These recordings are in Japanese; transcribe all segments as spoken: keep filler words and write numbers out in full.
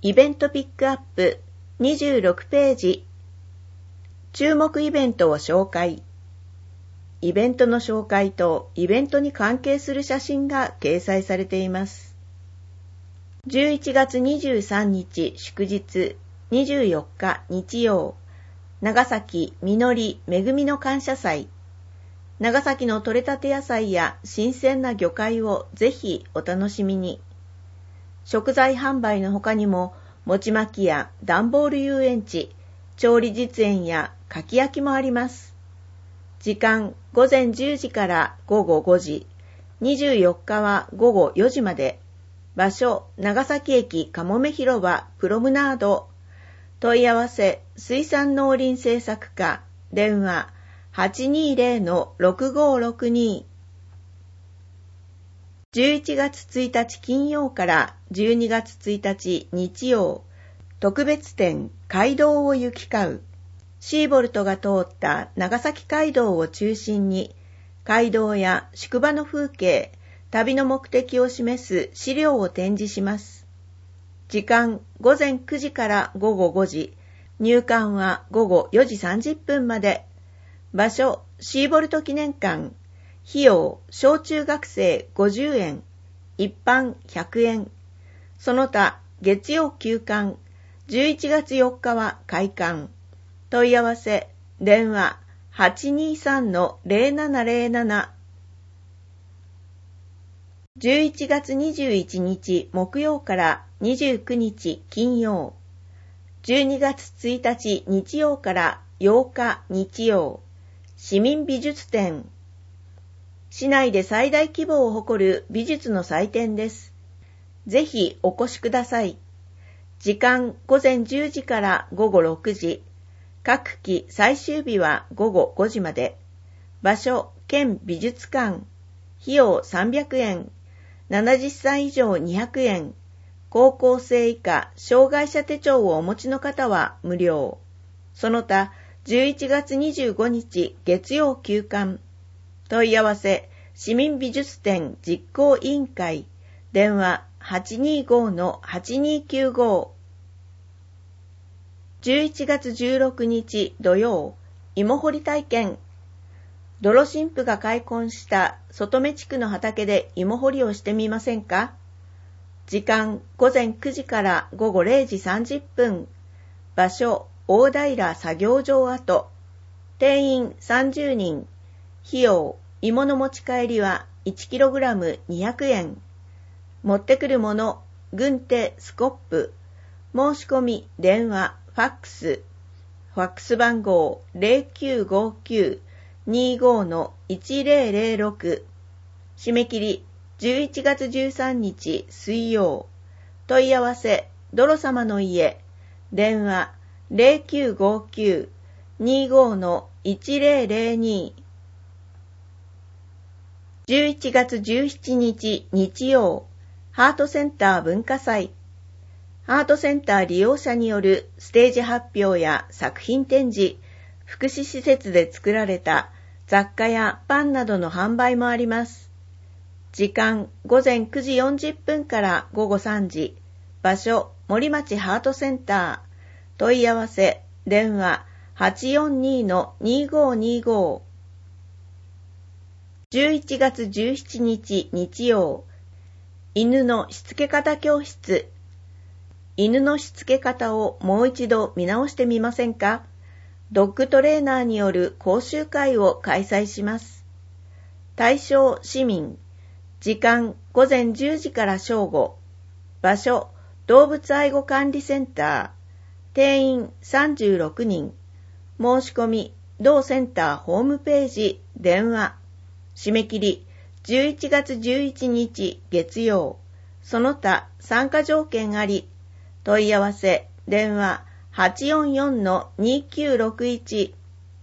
イベントピックアップにじゅうろくページ。注目イベントを紹介。イベントの紹介とイベントに関係する写真が掲載されています。じゅういちがつにじゅうさんにち祝日、にじゅうよっか日曜、長崎みのりめぐみの感謝祭。長崎の採れたて野菜や新鮮な魚介をぜひお楽しみに。食材販売の他にも、餅巻きや段ボール遊園地、調理実演やかき焼きもあります。時間ごぜんじゅうじからごごごじ、にじゅうよっかはごごよじまで。場所、長崎駅かもめ広場プロムナード。問い合わせ、水産農林政策課、電話 はちにーぜろ ろくごろくに。じゅういちがつついたち金曜からじゅうにがつついたち日曜、特別展街道を行き交う。シーボルトが通った長崎街道を中心に、街道や宿場の風景、旅の目的を示す資料を展示します。時間ごぜんくじからごごごじ、入館はごごよじさんじゅっぷんまで。場所、シーボルト記念館。費用、小中学生ごじゅうえん、一般ひゃくえん。その他、月曜休館、じゅういちがつよっかは開館。問い合わせ、電話 はちにーさんのぜろななぜろなな。じゅういちがつにじゅういちにち木曜からにじゅうくにち金曜。じゅうにがつついたち日曜からようか日曜。市民美術展。市内で最大規模を誇る美術の祭典です。ぜひお越しください。時間ごぜんじゅうじからごごろくじ。各期最終日はごごごじまで。場所、県美術館。費用さんびゃくえん。ななじゅっさい以上にひゃくえん。高校生以下障害者手帳をお持ちの方は無料。その他、じゅういちがつにじゅうごにち月曜休館。問い合わせ、市民美術展実行委員会。電話 はちにーごのはちにーきゅうご。じゅういちがつじゅうろくにち土曜、芋掘り体験。泥神父が開墾した外目地区の畑で芋掘りをしてみませんか？時間ごぜんくじからごごれいじさんじゅっぷん。場所、大平作業場跡。定員さんじゅうにん。費用、芋の持ち帰りはいちキログラムにひゃくえん。持ってくるもの、軍手、スコップ。申し込み、電話、ファックス。ファックス番号 ゼロきゅうごきゅう にーごのいちぜろぜろろく。締め切りじゅういちがつじゅうさんにち水曜。問い合わせ、どろさまの家。電話ゼロきゅうごきゅう にーごのいちぜろぜろに。じゅういちがつじゅうしちにち日曜、ハートセンター文化祭。ハートセンター利用者によるステージ発表や作品展示、福祉施設で作られた雑貨やパンなどの販売もあります。時間ごぜんくじよんじゅっぷんからごごさんじ。場所、森町ハートセンター。問い合わせ、電話 はちよんにのにーごにーご。じゅういちがつじゅうしちにち日曜、犬のしつけ方教室。犬のしつけ方をもう一度見直してみませんか？ドッグトレーナーによる講習会を開催します。対象市民。時間ごぜんじゅうじから正午。場所、動物愛護管理センター。定員さんじゅうろくにん。申し込み、同センターホームページ、電話。締め切りじゅういちがつじゅういちにち月曜。その他参加条件あり。問い合わせ、電話 はちよんよんのにーきゅうろくいち。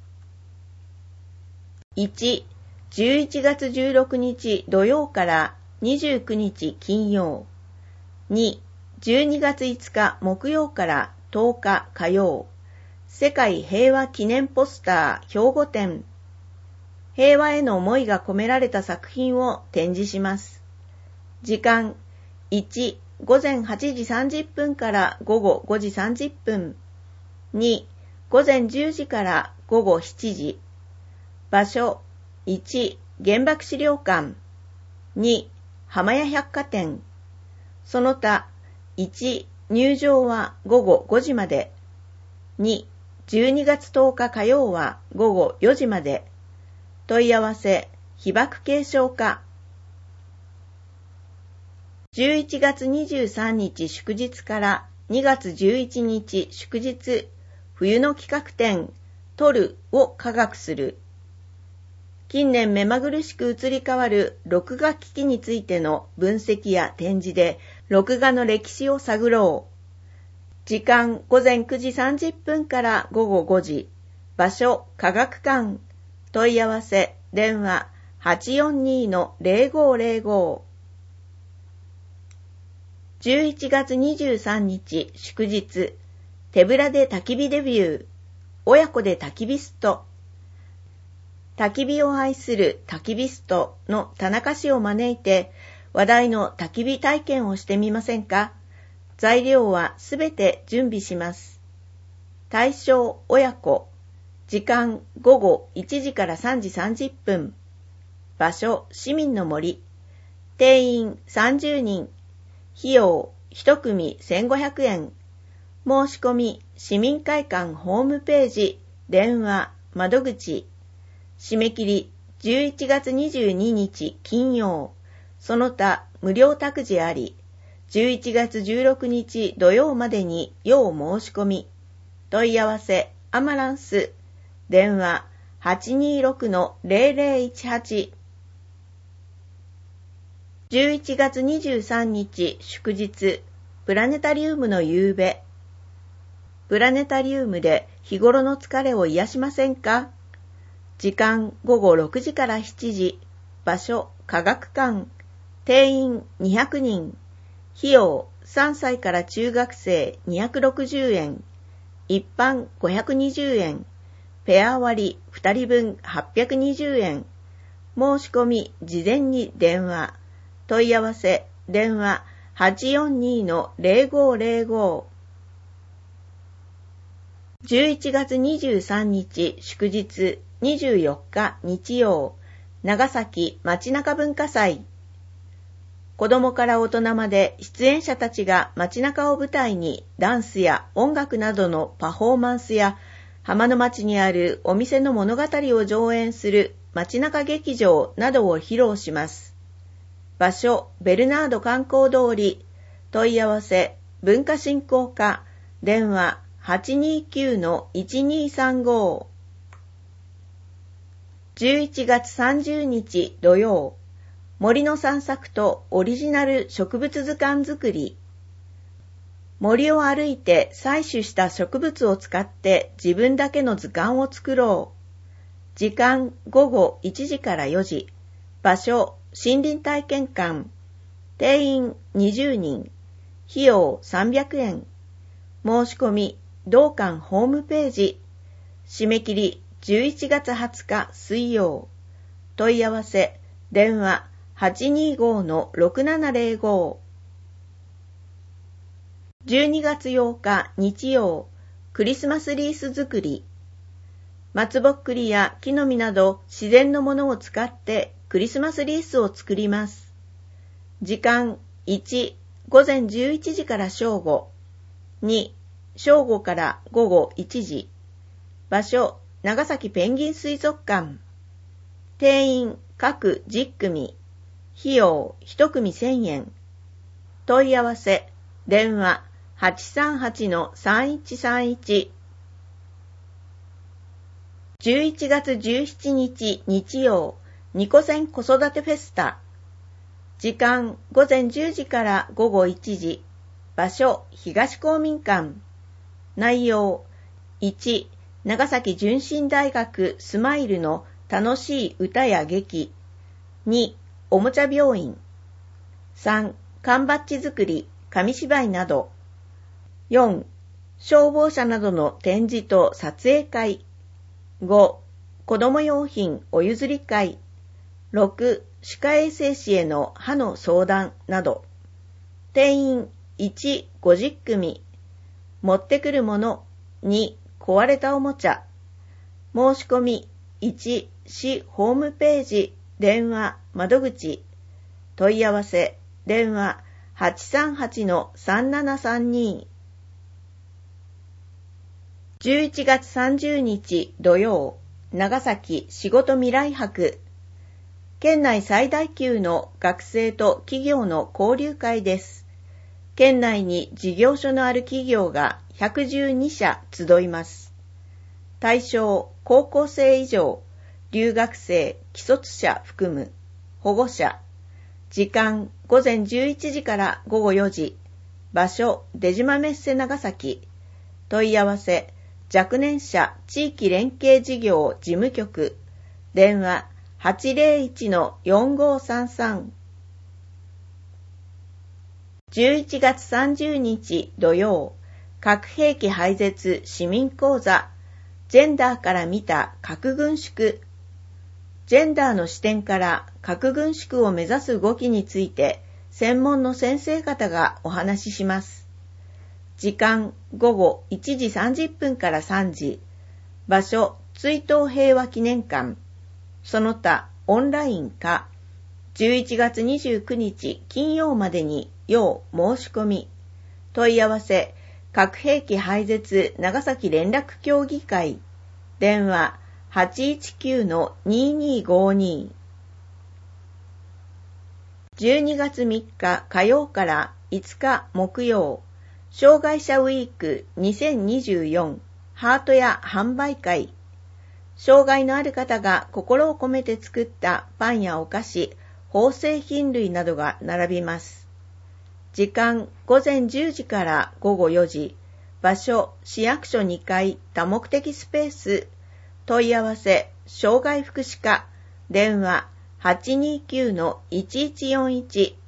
いち、じゅういちがつじゅうろくにち土曜からにじゅうくにち金曜。に、じゅうにがついつか木曜からとおか火曜。世界平和記念ポスター兵庫展。平和への思いが込められた作品を展示します。時間いち、 午前はちじさんじゅっぷんから午後ごじさんじゅっぷん。に、午前じゅうじから午後しちじ。場所、いち、原爆資料館。に、浜屋百貨店。その他、いち、入場は午後ごじまで。に、じゅうにがつとおか火曜は午後よじまで。問い合わせ、被爆継承課。じゅういちがつにじゅうさんにち祝日からにがつじゅういちにち祝日、冬の企画展、撮るを科学する。近年目まぐるしく移り変わる録画機器についての分析や展示で、録画の歴史を探ろう。時間午前くじさんじゅっぷんから午後ごじ。場所科学館。問い合わせ電話 はちよんに の ゼロごゼロご。じゅういちがつにじゅうさんにち祝日、手ぶらで焚き火デビュー、親子で焚き火スト。焚き火を愛する焚き火ストの田中氏を招いて話題の焚き火体験をしてみませんか？材料はすべて準備します。対象親子。時間午後いちじからさんじさんじゅっぷん。場所市民の森。定員さんじゅうにん。費用いちくみせんごひゃくえん。申し込み市民会館ホームページ、電話、窓口。締め切りじゅういちがつにじゅうににち金曜。その他無料託児あり。じゅういちがつじゅうろくにち土曜までに要申し込み。問い合わせアマランス。電話 はちにーろく の ゼロゼロいちはち。じゅういちがつにじゅうさんにち祝日、プラネタリウムの夕べ。プラネタリウムで日頃の疲れを癒しませんか？時間午後ろくじからしちじ。場所科学館。定員にひゃくにん。費用さんさいから中学生にひゃくろくじゅうえん。一般ごひゃくにじゅうえん。ペア割ふたりぶんはっぴゃくにじゅうえん。申し込み事前に電話。問い合わせ電話 はちよんに の ゼロごゼロご。じゅういちがつにじゅうさんにち祝日、にじゅうよっか日曜。長崎街中文化祭。子供から大人まで出演者たちが街中を舞台にダンスや音楽などのパフォーマンスや浜の町にあるお店の物語を上演する街中劇場などを披露します。場所ベルナード観光通り。問い合わせ文化振興課。電話 はちにーきゅう の いちにーさんご。じゅういちがつさんじゅうにち土曜。森の散策とオリジナル植物図鑑作り。森を歩いて採取した植物を使って自分だけの図鑑を作ろう。時間午後いちじからよじ。場所森林体験館。定員にじゅうにん。費用さんびゃくえん。申し込み同館ホームページ。締め切りじゅういちがつはつか水曜。問い合わせ電話 はちにーご の ろくななゼロご。じゅうにがつようか日曜。クリスマスリース作り。松ぼっくりや木の実など自然のものを使ってクリスマスリースを作ります。時間いち、午前じゅういちじから正午。に、正午から午後いちじ。場所、長崎ペンギン水族館。定員各じゅっくみ。費用いちくみせんえん。問い合わせ、電話 はちさんはち の さんいちさんいち。じゅういちがつじゅうしちにち日曜、ニコセン子育てフェスタ。時間午前じゅうじから午後いちじ。場所東公民館。内容いち、長崎純真大学スマイルの楽しい歌や劇。に、おもちゃ病院。さん、缶バッジ作り、紙芝居など。よん、消防車などの展示と撮影会。ご、子供用品お譲り会。ろく、歯科衛生士への歯の相談など。 定員いち、ごじゅっくみ、持ってくるものに、壊れたおもちゃ、申し込みいち、市ホームページ、電話、窓口、問い合わせ、電話 はちさんはちのさんななさんに。じゅういちがつさんじゅうにち土曜、長崎仕事未来博。県内最大級の学生と企業の交流会です。県内に事業所のある企業がひゃくじゅうにしゃ集います。対象、高校生以上、留学生、既卒者含む、保護者。時間、ごぜんじゅういちじからごごよじ。場所、出島メッセ長崎。問い合わせ、若年者地域連携事業事務局。電話、はちぜろいちのよんごさんさん。じゅういちがつさんじゅうにち土曜、核兵器廃絶市民講座。ジェンダーから見た核軍縮。ジェンダーの視点から核軍縮を目指す動きについて専門の先生方がお話しします。時間ごごいちじさんじゅっぷんからさんじ。場所追悼平和記念館。その他オンラインかじゅういちがつにじゅうくにち金曜までに要申し込み。問い合わせ核兵器廃絶長崎連絡協議会。電話はちいちきゅうのににごに。じゅうにがつみっか火曜からいつか木曜、障害者ウィークにせんにじゅうよんハートや販売会。障害のある方が心を込めて作ったパンやお菓子、縫製品類などが並びます。時間ごぜんじゅうじからごごよじ。場所市役所にかい多目的スペース。問い合わせ障害福祉課。電話 はちにきゅうのいちいちよんいち。